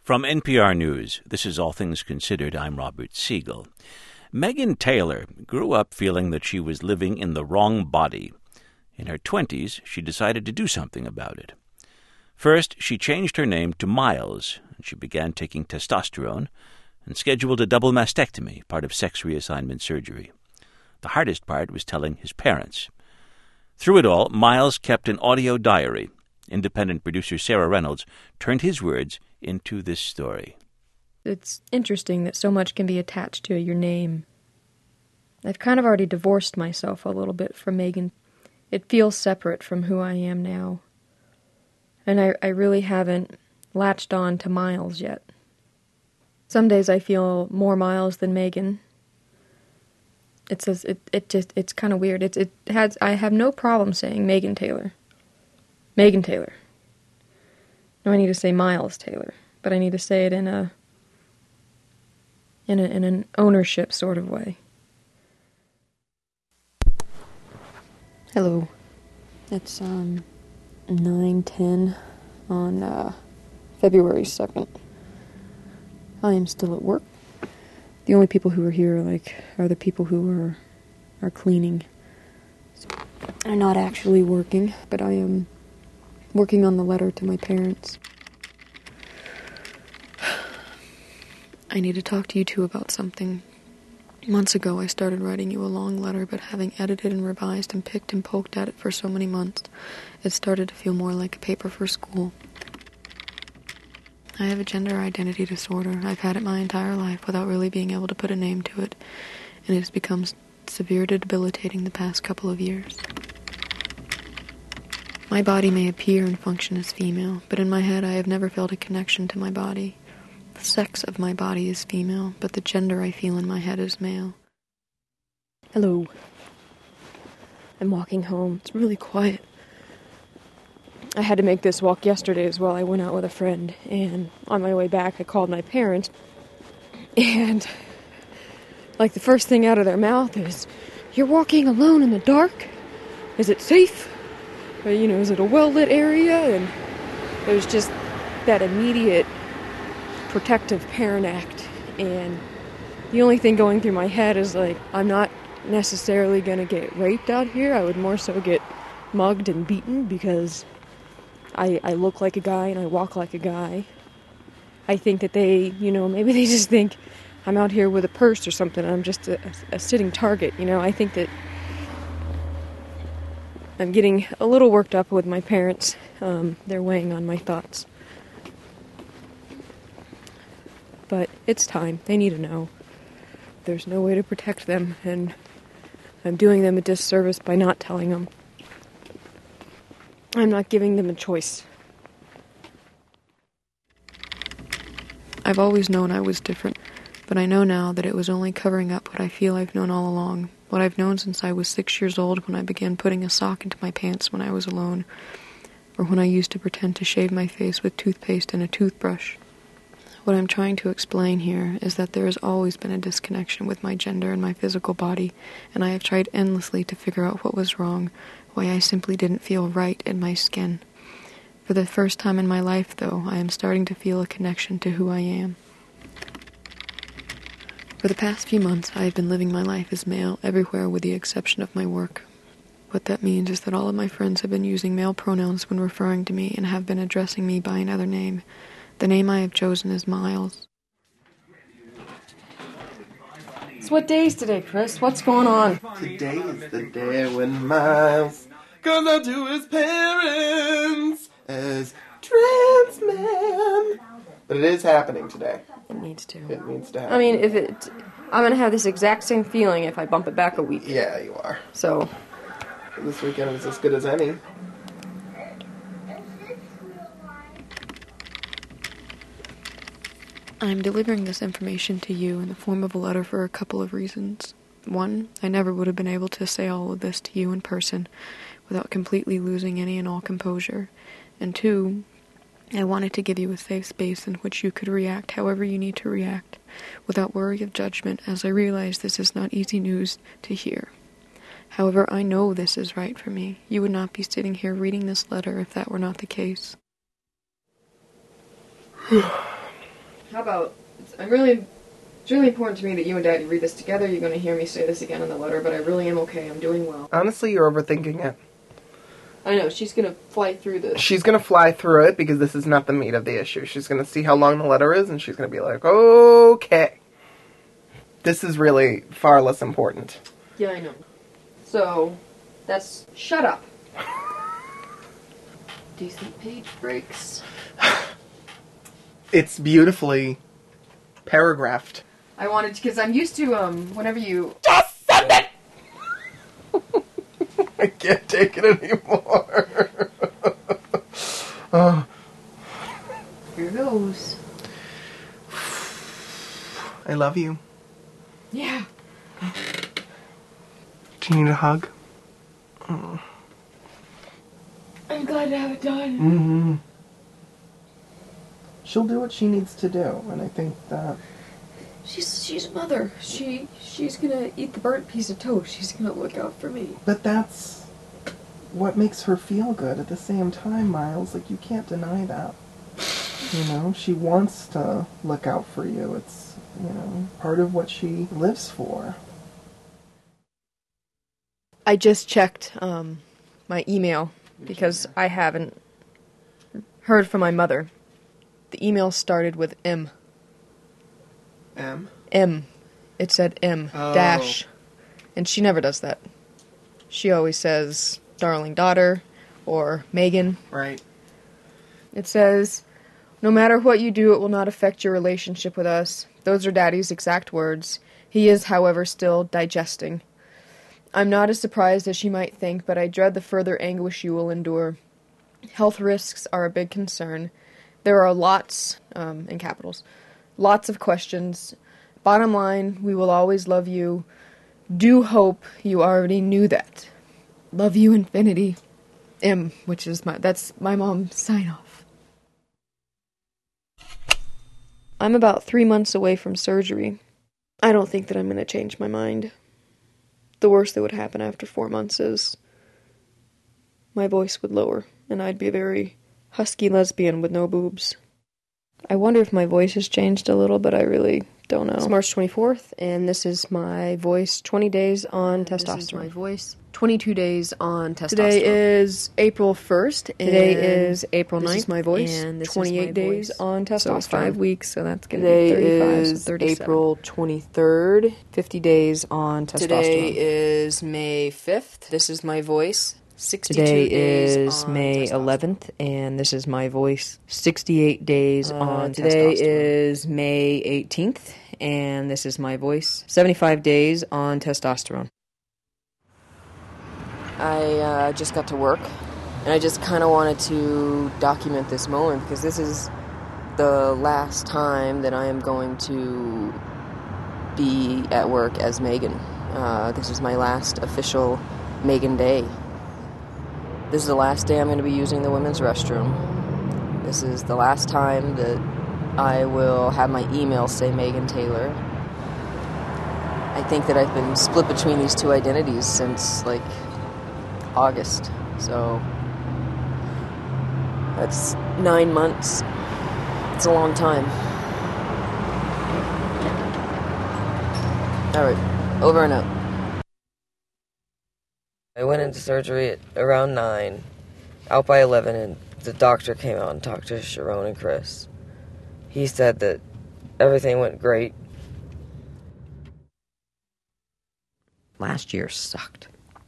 From NPR News, this is All Things Considered. I'm Robert Siegel. Megan Taylor grew up feeling that she was living in the wrong body. In her 20s, she decided to do something about it. First, she changed her name to Miles, and she began taking testosterone and scheduled a double mastectomy, part of sex reassignment surgery. The hardest part was telling his parents. Through it all, Miles kept an audio diary. Independent producer Sarah Reynolds turned his words into this story. It's interesting that so much can be attached to your name. I've kind of already divorced myself a little bit from Megan. It feels separate from who I am now. And I really haven't latched on to Miles yet. Some days I feel more Miles than Megan. It's kind of weird. I have no problem saying Megan Taylor. Megan Taylor. No, I need to say Miles Taylor, but I need to say it in an ownership sort of way. Hello. It's 9:10 on February 2nd. I am still at work. The only people who are here are the people who are cleaning. So I'm not actually working, but I am working on the letter to my parents. I need to talk to you two about something. Months ago, I started writing you a long letter, but having edited and revised and picked and poked at it for so many months, it started to feel more like a paper for school. I have a gender identity disorder. I've had it my entire life without really being able to put a name to it, and it has become severe to debilitating the past couple of years. My body may appear and function as female, but in my head I have never felt a connection to my body. The sex of my body is female, but the gender I feel in my head is male. Hello. I'm walking home. It's really quiet. I had to make this walk yesterday as well. I went out with a friend, and on my way back I called my parents, and the first thing out of their mouth is, "You're walking alone in the dark? Is it safe? Is it a well-lit area?" And it was just that immediate protective parent act. And the only thing going through my head is I'm not necessarily going to get raped out here. I would more so get mugged and beaten because I look like a guy and I walk like a guy. I think that they, maybe they just think I'm out here with a purse or something and I'm just a sitting target. I think that I'm getting a little worked up with my parents. They're weighing on my thoughts. But it's time. They need to know. There's no way to protect them, and I'm doing them a disservice by not telling them. I'm not giving them a choice. I've always known I was different, but I know now that it was only covering up what I feel I've known all along. What I've known since I was 6 years old when I began putting a sock into my pants when I was alone, or when I used to pretend to shave my face with toothpaste and a toothbrush. What I'm trying to explain here is that there has always been a disconnection with my gender and my physical body, and I have tried endlessly to figure out what was wrong, why I simply didn't feel right in my skin. For the first time in my life, though, I am starting to feel a connection to who I am. For the past few months, I have been living my life as male everywhere with the exception of my work. What that means is that all of my friends have been using male pronouns when referring to me and have been addressing me by another name. The name I have chosen is Miles. So what day is today, Chris? What's going on? Today is the day when Miles goes out to his parents as trans man. But it is happening today. It needs to. It needs to happen. I mean, I'm going to have this exact same feeling if I bump it back a week. Yeah, you are. So. This weekend is as good as any. I'm delivering this information to you in the form of a letter for a couple of reasons. One, I never would have been able to say all of this to you in person without completely losing any and all composure. And two, I wanted to give you a safe space in which you could react however you need to react, without worry of judgment, as I realize this is not easy news to hear. However, I know this is right for me. You would not be sitting here reading this letter if that were not the case. How about, it's really important to me that you and Daddy read this together. You're going to hear me say this again in the letter, but I really am okay. I'm doing well. Honestly, you're overthinking it. I know, she's going to fly through this. She's going to fly through it because this is not the meat of the issue. She's going to see how long the letter is, and she's going to be like, okay. This is really far less important. Yeah, I know. So, that's... Shut up. Decent page breaks. It's beautifully paragraphed. I wanted to, because I'm used to, whenever you... Just send it! I can't take it anymore. Here goes. I love you. Yeah. Do you need a hug? Oh. I'm glad to have it done. Mm-hmm. She'll do what she needs to do, and I think that... She's a mother. She's gonna eat the burnt piece of toast. She's gonna look out for me. But that's what makes her feel good at the same time, Miles. Like, you can't deny that. You know, she wants to look out for you. It's, you know, part of what she lives for. I just checked my email because I haven't heard from my mother. The email started with M. M? M. It said M. Oh. Dash. And she never does that. She always says, darling daughter, or Megan. Right. It says, no matter what you do, it will not affect your relationship with us. Those are Daddy's exact words. He is, however, still digesting. I'm not as surprised as she might think, but I dread the further anguish you will endure. Health risks are a big concern. There are lots, in capitals, lots of questions. Bottom line, we will always love you. Do hope you already knew that. Love you infinity. M, which is that's my mom's sign-off. I'm about 3 months away from surgery. I don't think that I'm going to change my mind. The worst that would happen after 4 months is my voice would lower, and I'd be a very husky lesbian with no boobs. I wonder if my voice has changed a little, but I really don't know. It's March 24th, and this is my voice 20 days on testosterone. This is my voice 22 days on testosterone. Today is April 1st. Today is April 9th. This is my voice. And this 28 is days on testosterone. So 5 weeks, so that's going to be 35, is so 37. April 23rd, 50 days on testosterone. Today is May 5th. This is my voice. Today is May 11th, and this is my voice. 68 days on testosterone. Today is May 18th, and this is my voice. 75 days on testosterone. I just got to work, and I just kind of wanted to document this moment, because this is the last time that I am going to be at work as Megan. This is my last official Megan Day. This is the last day I'm going to be using the women's restroom. This is the last time that I will have my email say Megan Taylor. I think that I've been split between these two identities since, like, August. So, that's 9 months. It's a long time. Alright, over and out. I went into surgery at around 9, out by 11, and the doctor came out and talked to Sharon and Chris. He said that everything went great. Last year sucked.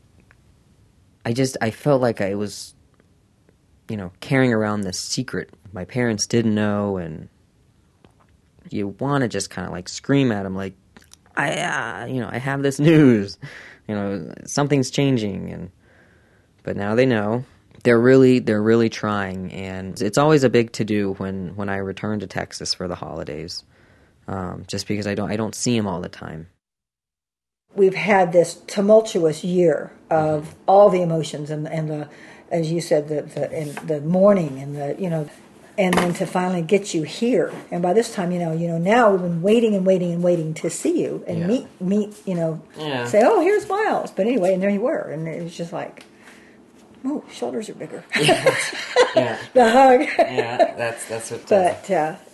I felt like I was, carrying around this secret. My parents didn't know, and you want to just kind of like scream at them, like, I have this news. Something's changing, but now they know. They're really trying, and it's always a big to-do when I return to Texas for the holidays, just because I don't see them all the time. We've had this tumultuous year of all the emotions and the, as you said, the mourning and and then to finally get you here. And by this time, now we've been waiting to see you and meet, say, oh, here's Miles. But anyway, and there you were. And it was just like, oh, shoulders are bigger. Yeah. The hug. Yeah, that's what. But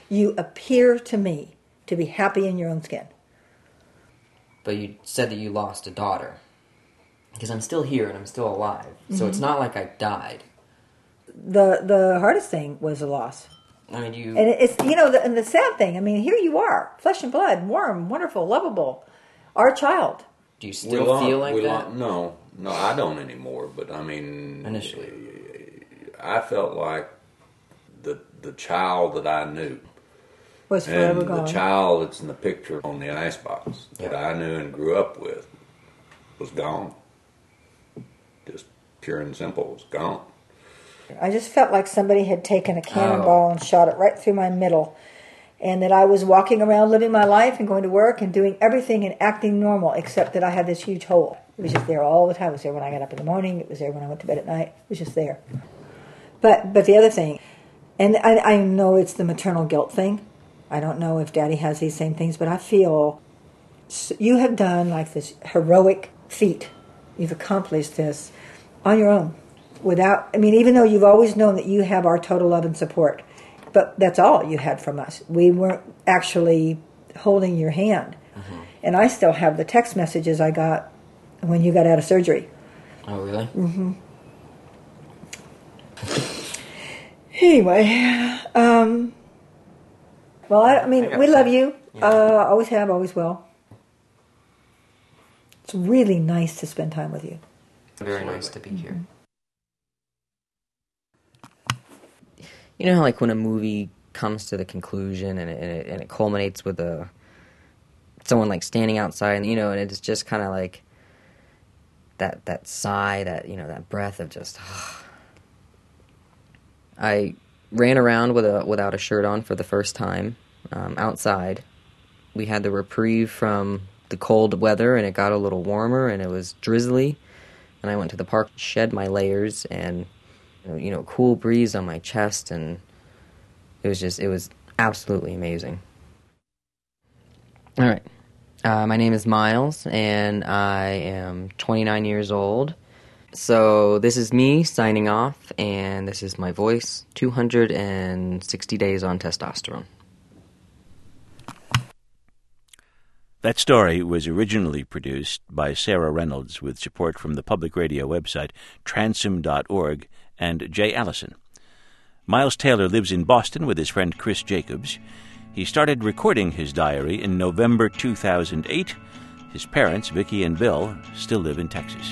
You appear to me to be happy in your own skin. But you said that you lost a daughter. Because I'm still here and I'm still alive. So it's not like I died. The hardest thing was the loss. I mean, you... And it's, and the sad thing, I mean, here you are, flesh and blood, warm, wonderful, lovable, our child. Do you still feel like that? No, I don't anymore. But I mean, initially, I felt like the child that I knew was forever and gone. the child that's in the picture on the icebox that I knew and grew up with was gone. Just pure and simple, was gone. I just felt like somebody had taken a cannonball and shot it right through my middle. And that I was walking around living my life and going to work and doing everything and acting normal, except that I had this huge hole. It was just there all the time. It was there when I got up in the morning. It was there when I went to bed at night. It was just there. But the other thing, and I know it's the maternal guilt thing. I don't know if Daddy has these same things, but I feel you have done like this heroic feat. You've accomplished this on your own. Even though you've always known that you have our total love and support, but that's all you had from us. We weren't actually holding your hand. Mm-hmm. And I still have the text messages I got when you got out of surgery. Oh, really? Mm-hmm. Anyway, we love you. Yeah. Always have, always will. It's really nice to spend time with you. Very nice to be here. You know how, like, when a movie comes to the conclusion and it culminates with someone, like, standing outside, and, and it's just kind of like that sigh, that breath of just... I ran around without a shirt on for the first time outside. We had the reprieve from the cold weather, and it got a little warmer, and it was drizzly. And I went to the park, shed my layers, and cool breeze on my chest, and it was absolutely amazing. All right. My name is Miles, and I am 29 years old. So this is me signing off, and this is my voice, 260 days on testosterone. That story was originally produced by Sarah Reynolds with support from the public radio website transom.org and Jay Allison. Miles Taylor lives in Boston with his friend Chris Jacobs. He started recording his diary in November 2008. His parents, Vicki and Bill, still live in Texas.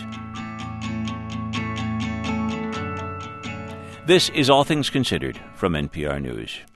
This is All Things Considered from NPR News.